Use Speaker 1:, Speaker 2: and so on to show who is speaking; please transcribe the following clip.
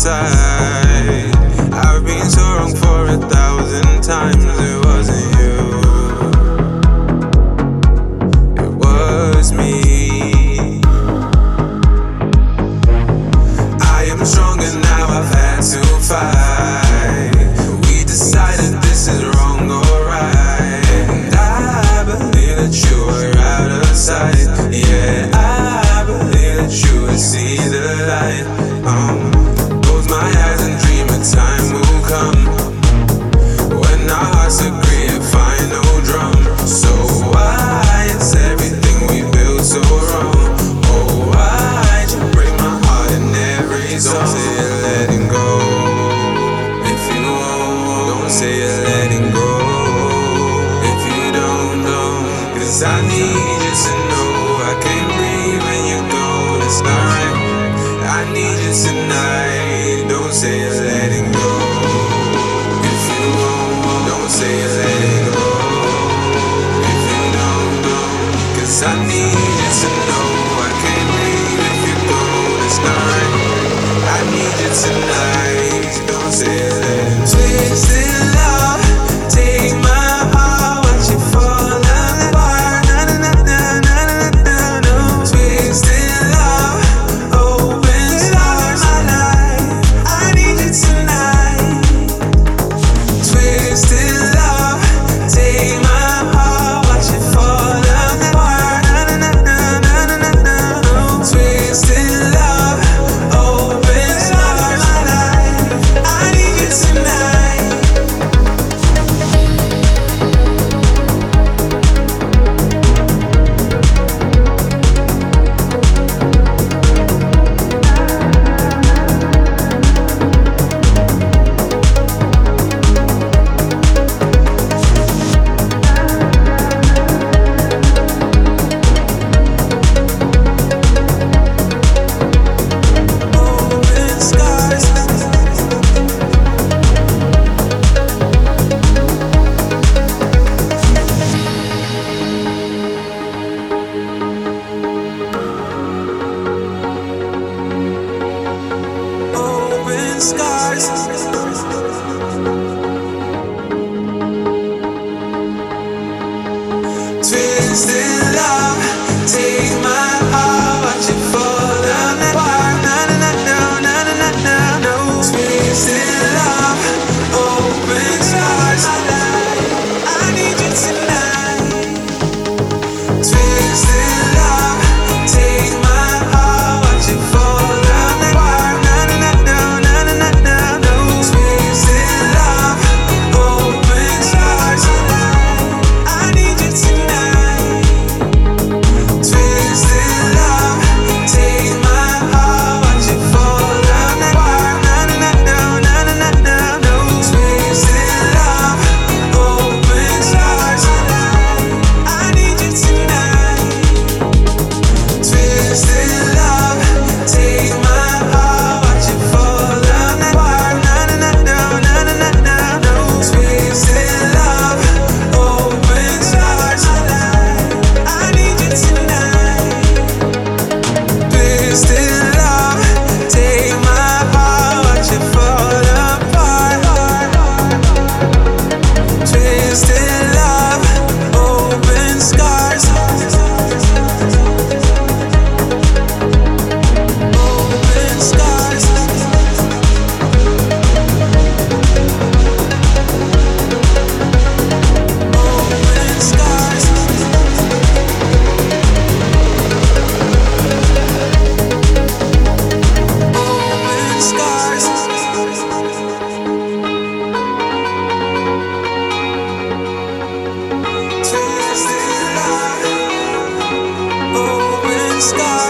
Speaker 1: inside. I've been so wrong for 1,000 times. It wasn't you, it was me. I am stronger now, I've had to fight. We decided this is wrong or right, and I believe that you are out of sight. Yeah, I believe that you will see the light. Close my eyes and dream a time will come when our hearts agree and find no drum. So why is everything we built so wrong? Oh, why'd you break my heart in every song? Don't say you're letting go if you won't. Don't say you're letting go if you don't. 'Cause I need you to know I can't breathe when you're gone. It's not right, I need you tonight. Don't say you're letting go if you won't. Don't say you're letting go if you don't. 'Cause I need you to know I can't breathe if you're gone. It's not right, I need you tonight. Don't say you're letting go. Twisted love, take my heart, watch it fall apart. Na na na na na na na na. Twisted love, open stars, my life. I need you tonight. Twisted love, take my heart, watch it fall apart. Na na na na na na na. Twisted love, open stars, my life. I need you tonight. Open scars. Open scars. Twisted love, take my heart, watch it fall apart. Na na na na na na na na na. Twisted love, open scars. I need you tonight. Twisted love, take my heart, watch it fall apart. Na na na na na na na na. Twisted love, open scars. I need you tonight. Twisted love, take my heart, watch it fall apart. Na na na na na na na na. Twisted love, open scars. I need you tonight. Twisted love, take my heart, watch it fall apart. Na na na na na na na na. Twisted love, open scars. I need you tonight. Twisted love, take my heart, watch it fall apart. Twisted love, open scars. Open scars. Open scars. Open scars. Twisted love, open scars.